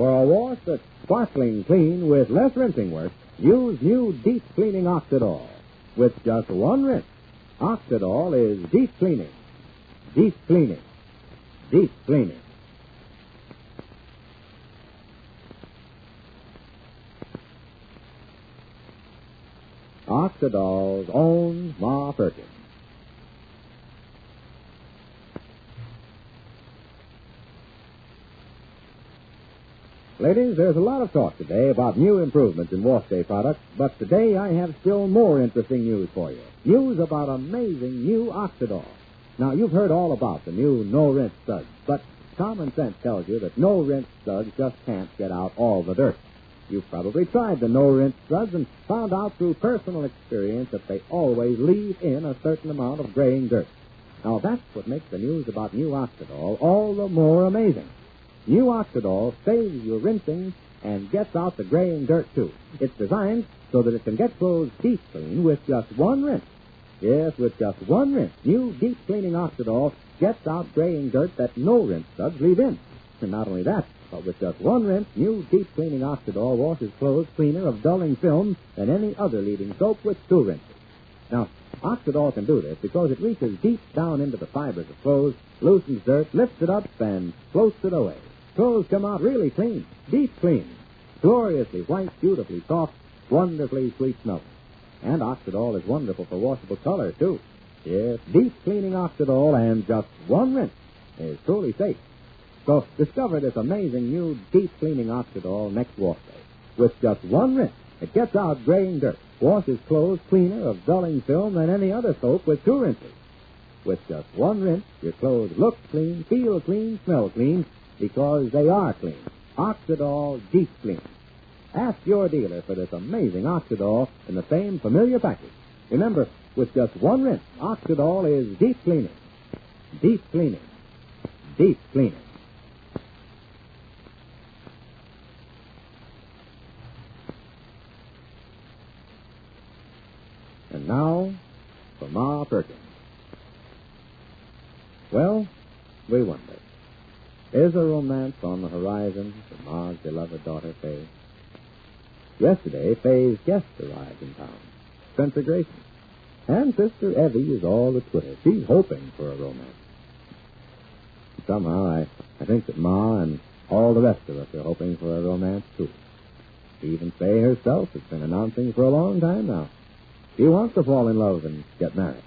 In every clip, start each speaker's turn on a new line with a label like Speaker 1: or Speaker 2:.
Speaker 1: For a wash that's sparkling clean with less rinsing work, use new deep cleaning Oxidol. With just one rinse, Oxidol is deep cleaning. Deep cleaning. Deep cleaning. Oxidol's own Ma Perkins. Ladies, there's a lot of talk today about new improvements in wash day products, but today I have still more interesting news for you. News about amazing new Oxidol. Now, you've heard all about the new no-rinse suds, but common sense tells you that no-rinse suds just can't get out all the dirt. You've probably tried the no-rinse suds and found out through personal experience that they always leave in a certain amount of graying dirt. Now, that's what makes the news about new Oxidol all the more amazing. New Oxidol saves you rinsing and gets out the graying dirt, too. It's designed so that it can get clothes deep clean with just one rinse. Yes, with just one rinse, new deep cleaning Oxidol gets out graying dirt that no-rinse suds leave in. And not only that, but with just one rinse, new deep cleaning Oxidol washes clothes cleaner of dulling film than any other leading soap with two rinses. Now, Oxidol can do this because it reaches deep down into the fibers of clothes, loosens dirt, lifts it up, and floats it away. Clothes come out really clean, deep clean, gloriously white, beautifully soft, wonderfully sweet smelling. And Oxidol is wonderful for washable color, too. Yes, deep cleaning Oxidol and just one rinse is truly safe. So discover this amazing new deep cleaning Oxidol next wash day. With just one rinse, it gets out graying dirt, washes clothes cleaner of dulling film than any other soap with two rinses. With just one rinse, your clothes look clean, feel clean, smell clean, because they are clean. Oxidol Deep Clean. Ask your dealer for this amazing Oxidol in the same familiar package. Remember, with just one rinse, Oxidol is deep cleaning. Deep cleaning. Deep cleaning. And now, for Ma Perkins. Well, we wonder. Is a romance on the horizon for Ma's beloved daughter, Faye? Yesterday, Faye's guest arrived in town, Spencer Grayson. And Sister Evie is all the twitter. She's hoping for a romance. Somehow, I think that Ma and all the rest of us are hoping for a romance, too. Even Faye herself has been announcing for a long time now. She wants to fall in love and get married.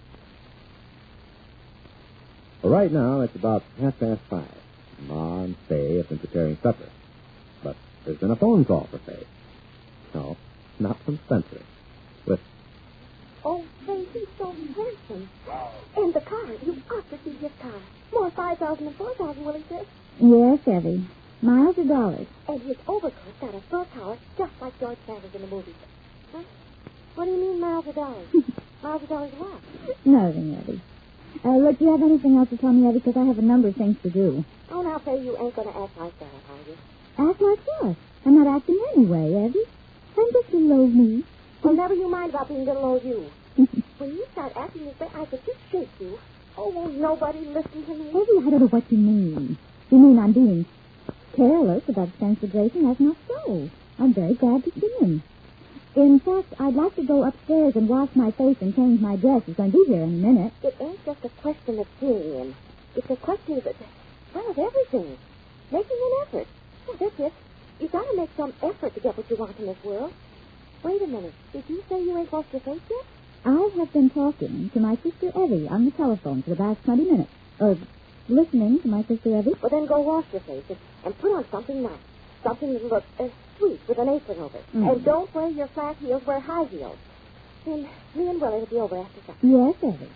Speaker 1: Well, right now, it's about 5:30. Ma and Faye have been preparing supper. But there's been a phone call for Faye. No, not from Spencer. With...
Speaker 2: Oh, Faye, he's so handsome. And the car, you've got to see his car. More 5,000 and 4,000, Willie says.
Speaker 3: Yes, Evie. Miles of dollars.
Speaker 2: And his overcoat's got a fur collar just like George Sanders in the movies. Huh? What do you mean, miles of dollars? Miles of dollars what?
Speaker 3: Nothing, Evie. Look, do you have anything else to tell me, Evie? Because I have a number of things to do.
Speaker 2: Oh, now, Faye, you ain't going to act like that, are you?
Speaker 3: Act like what? I'm not acting anyway, Evie. I'm just little old me.
Speaker 2: Well, never you mind about being little old you. When you start acting this way, I could just shake you. Oh, won't nobody listen to me?
Speaker 3: Evie, I don't know what you mean. You mean I'm being careless about Spencer Grayson? That's not so. I'm very glad to see him. In fact, I'd like to go upstairs and wash my face and change my dress. He's going to be here in a minute.
Speaker 2: It ain't just a question of seeing him. It's a question of everything. Making an effort. Well, that's it. You've got to make some effort to get what you want in this world. Wait a minute. Did you say you ain't washed your face yet?
Speaker 3: I have been talking to my sister Evie on the telephone for the past 20 minutes. Listening to my sister Evie.
Speaker 2: Well, then go wash your face and put on something nice. Something that looks sweet with an apron over it. And don't wear your flat heels, wear high heels. And me and Willie will be over after supper.
Speaker 3: Yes,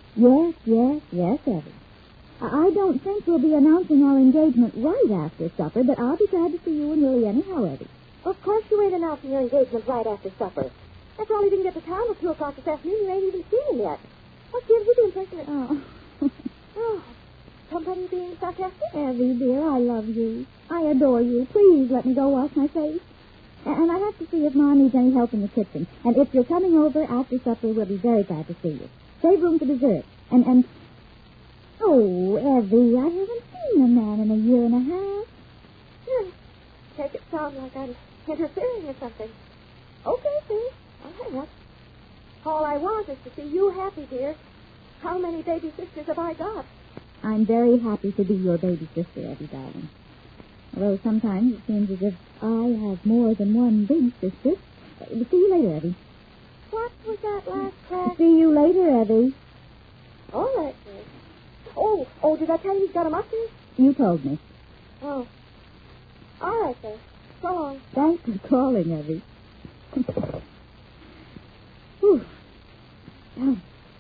Speaker 3: Evie. Yes, Evie. I don't think we'll be announcing our engagement right after supper, but I'll be glad to see you and Willie anyhow, Evie.
Speaker 2: Of course you ain't announcing your engagement right after supper. After all, he didn't get to town till 2 o'clock this afternoon. You ain't even seen him yet. What gives you the impression that... Oh, somebody being sarcastic?
Speaker 3: Evie, dear, I love you. I adore you. Please let me go wash my face. And I have to see if Ma needs any help in the kitchen. And if you're coming over after supper, we'll be very glad to see you. Save room for dessert. And... Oh, Evie, I haven't seen the man in a year and a half.
Speaker 2: make it sound like I'm interfering or something. Okay, see? I'll hang up. All I want is to see you happy, dear. How many baby sisters have I got?
Speaker 3: I'm very happy to be your baby sister, Evie, darling. Although sometimes it seems as if I have more than one big sister. See you later, Evie.
Speaker 2: What was that last crack?
Speaker 3: See you later, Evie.
Speaker 2: All right, dear. Oh, did I tell you he's got a mustache?
Speaker 3: You told me.
Speaker 2: Oh. All right, then. So long.
Speaker 3: Thanks for calling, Evie. Whew. Oh.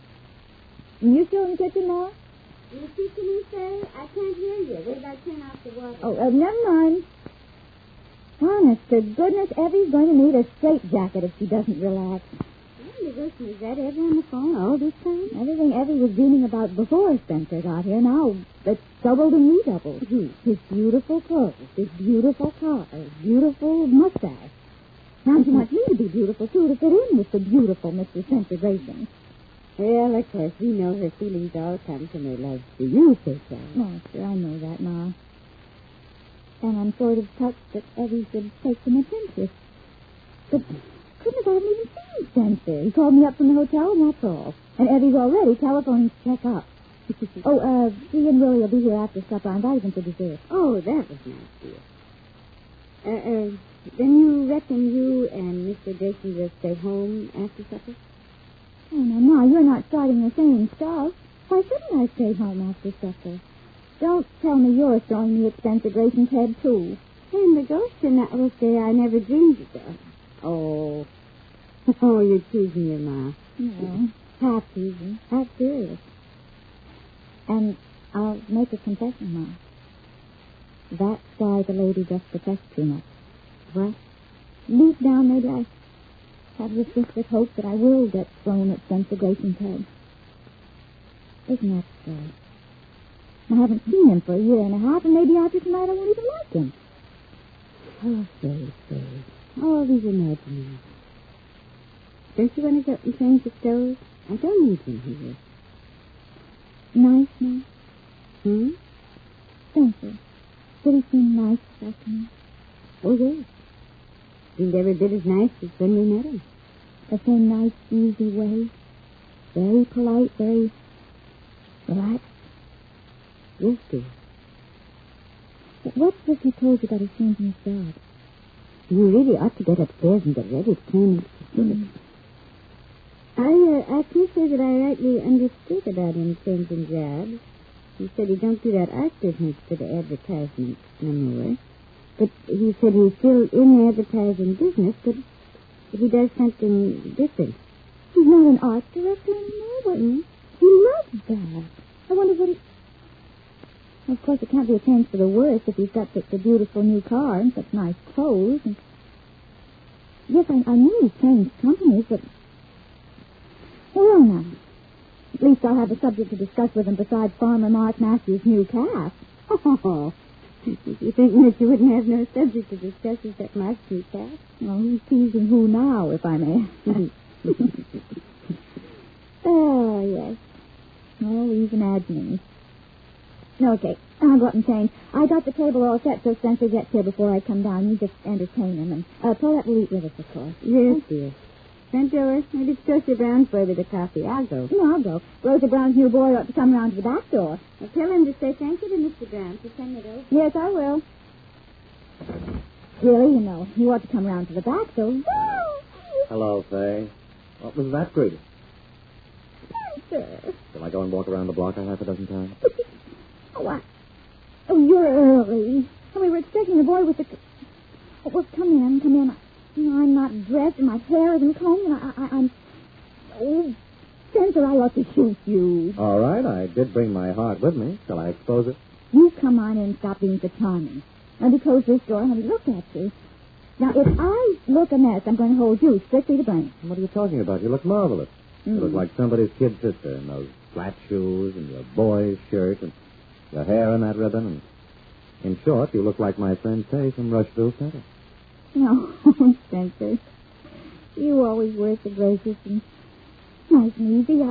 Speaker 3: You still in the kitchen now?
Speaker 4: In the kitchen, you say? I can't hear you. Wait till I turn off the water.
Speaker 3: Oh, never mind. Honest to goodness, Evie's going to need a straitjacket if she doesn't relax.
Speaker 4: Listen, is that Evie on the phone all this time?
Speaker 3: Everything Evie was dreaming about before Spencer got here, now it's doubled and redoubled. His beautiful clothes, his beautiful car, his beautiful mustache. Now she wants me to be beautiful, too, to fit in with the beautiful Mr. Spencer Grayson.
Speaker 4: Well, of course, we know her feelings all come from her love for you, Peter.
Speaker 3: Oh, sure, I know that, Ma. And I'm sort of touched that Evie should take so much interest. But goodness, I haven't even seen Spencer. He called me up from the hotel, and that's all. And Evie's already telephoning to check up. She and Willie will be here after supper. I invited them for dessert.
Speaker 4: Oh, that was nice, dear. Then you reckon you and Mr. Grayson will stay home after supper?
Speaker 3: Oh, no, Ma, you're not starting the same stuff. Why shouldn't I stay home after supper? Don't tell me you're throwing me at Spencer Grayson's head, too.
Speaker 4: And the ghost in that will say I never dreamed it of. Oh. Oh, you're teasing your Ma.
Speaker 3: No, half teasing, half serious. And I'll make a confession, Ma. That Sky the lady just protects too much.
Speaker 4: What?
Speaker 3: Deep down, maybe I have this secret hope that I will get thrown at Spencer Grayson's head. Isn't that so? I haven't seen him for a year and a half, and maybe after tonight I won't even like him.
Speaker 4: Oh, say. All these imaginings. Don't you want to go and change the stove? I don't need him here.
Speaker 3: Nice, Ma?
Speaker 4: Spencer,
Speaker 3: did he seem nice this afternoon?
Speaker 4: Oh, yes. Seemed every bit as nice as when we met him.
Speaker 3: The same nice, easy way. Very polite, very relaxed.
Speaker 4: Yes, dear.
Speaker 3: What's this he told you about his change in his job?
Speaker 4: You really ought to get upstairs and get ready to turn into I can't say that I rightly understood about him changing jobs. He said he don't do that art business for the advertisement no more. But he said he's still in the advertising business, but he does something different.
Speaker 3: He's not an art director anymore, but he loves that. I wonder what he... Of course, it can't be a change for the worse if he's got such a beautiful new car and such nice clothes. And... Yes, I knew he's changed companies, but... Well, now. At least I'll have a subject to discuss with him besides Farmer Mark Matthews' new calf.
Speaker 4: Oh, you think that you wouldn't have no subject to discuss except Mark's new calf?
Speaker 3: Well, who's teasing who now, if I may? Oh, yes. Oh, these imaginings. Okay, I'll go up and change. I got the table all set so Spencer gets here before I come down. You just entertain him. And Paulette will eat with us, of course.
Speaker 4: Yes, dear. Send Joey. Maybe it's Josie Brown's boy with a coffee. I'll go.
Speaker 3: No, I'll go. Rosa Brown's new boy ought to come around to the back door.
Speaker 4: Well, tell him to say thank you to Mr. Brown for sending it over.
Speaker 3: Yes, I will. Really, you know, you ought to come around to the back door.
Speaker 1: Hello, Fay. What was that greeting?
Speaker 3: Spencer.
Speaker 1: Shall I go and walk around the block half a dozen times?
Speaker 3: Oh, you're early. We were expecting the boy with the... Oh, well, come in. You know, I'm not dressed and my hair isn't combed and I'm... Oh, Spencer, I ought to shoot you.
Speaker 1: All right, I did bring my heart with me. Shall I expose it?
Speaker 3: You come on in and stop being so charming. Let me close this door and let me look at you. Now, if I look a mess, I'm going to hold you strictly to blame.
Speaker 1: What are you talking about? You look marvelous. You look like somebody's kid sister in those flat shoes and your boy's shirt and your hair in that ribbon. And in short, you look like my friend Tay from Rushville Center.
Speaker 3: No, Spencer. You always were so gracious and nice and easy.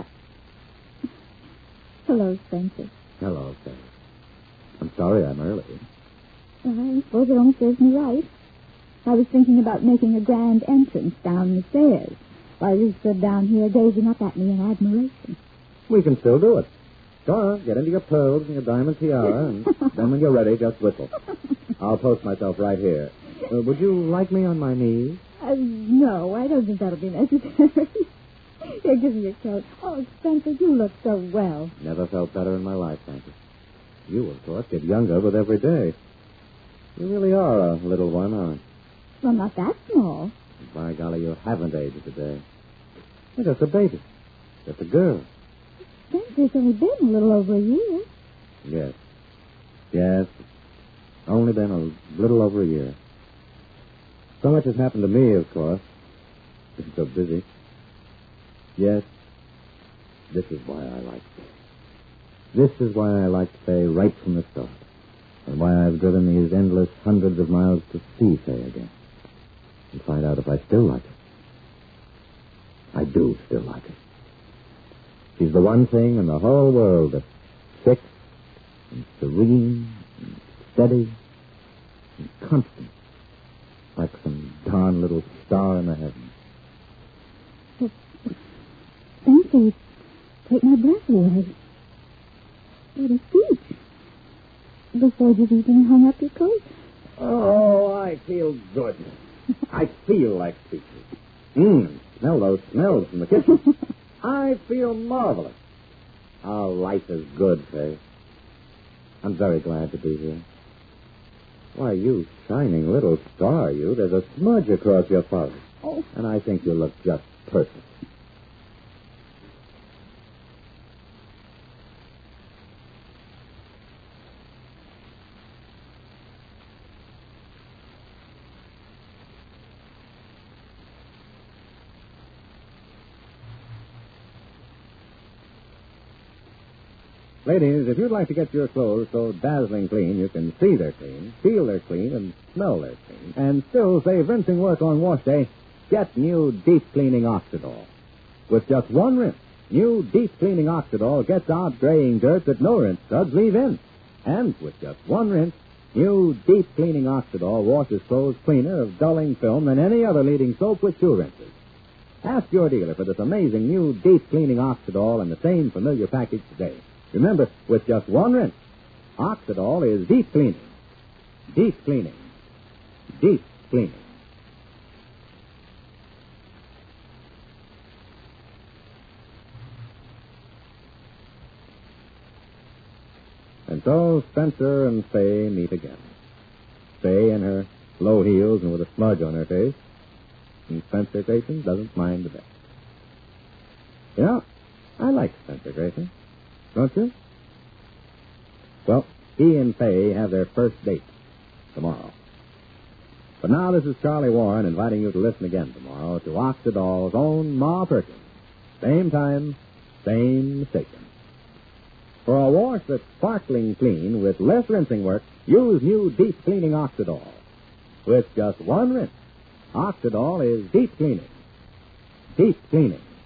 Speaker 3: Hello, Spencer.
Speaker 1: Hello, Tay. I'm sorry I'm early.
Speaker 3: I suppose it only serves me right. I was thinking about making a grand entrance down the stairs while you stood down here gazing up at me in admiration.
Speaker 1: We can still do it. Go on, get into your pearls and your diamond tiara, and then when you're ready, just whistle. I'll post myself right here. Would you like me on my knees?
Speaker 3: No, I don't think that'll be necessary. Here, give me your coat. Oh, Spencer, you look so well.
Speaker 1: Never felt better in my life, thank you. You, of course, get younger with every day. You really are a little one, aren't you?
Speaker 3: Well, not that small.
Speaker 1: By golly, you haven't aged a day. You're just a baby. Just a girl.
Speaker 3: Spencer's only been a little over a year.
Speaker 1: Yes. Yes. Only been a little over a year. So much has happened to me, of course. Been so busy. Yes. This is why I like you. This is why I like Faye right from the start. And why I've driven these endless hundreds of miles to see Faye again. And find out if I still like her. I do still like her. She's the one thing in the whole world that's fixed and serene and steady and constant. Like some darn little star in the heavens.
Speaker 3: Spencer, you take my breath away. What a speech. Before you've even hung up your coat.
Speaker 1: Oh, I feel good. I feel like speeches. Smell those smells from the kitchen. I feel marvelous. Our life is good, Faye. I'm very glad to be here. Why, you shining little star, you. There's a smudge across your forehead.
Speaker 3: Oh.
Speaker 1: And I think you look just perfect. Ladies, if you'd like to get your clothes so dazzling clean you can see they're clean, feel they're clean, and smell they're clean, and still save rinsing work on wash day, get new deep cleaning Oxidol. With just one rinse, new deep cleaning Oxidol gets out graying dirt that no rinse suds leave in. And with just one rinse, new deep cleaning Oxidol washes clothes cleaner of dulling film than any other leading soap with two rinses. Ask your dealer for this amazing new deep cleaning Oxidol in the same familiar package today. Remember, with just one rinse, Oxidol is deep cleaning. Deep cleaning. Deep cleaning. And so Spencer and Faye meet again. Faye in her low heels and with a smudge on her face. And Spencer Grayson doesn't mind a bit. You know, I like Spencer Grayson. Don't you? Well, he and Faye have their first date tomorrow. But now this is Charlie Warren inviting you to listen again tomorrow to Oxidol's own Ma Perkins. Same time, same station. For a wash that's sparkling clean with less rinsing work, use new deep cleaning Oxidol. With just one rinse, Oxidol is deep cleaning. Deep cleaning.